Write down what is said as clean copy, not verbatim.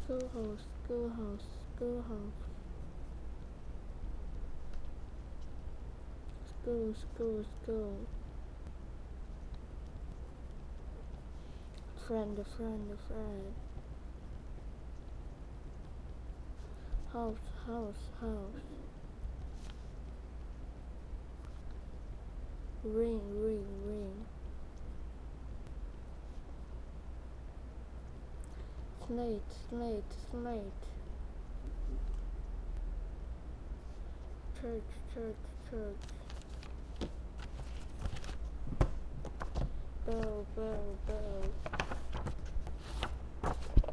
Schoolhouse, schoolhouse, schoolhouse. School, school, school. Friend, friend, friend. House, house, house. Ring, ring, ring. Slate, slate, slate. Church, church, church. Bell, bell, bell.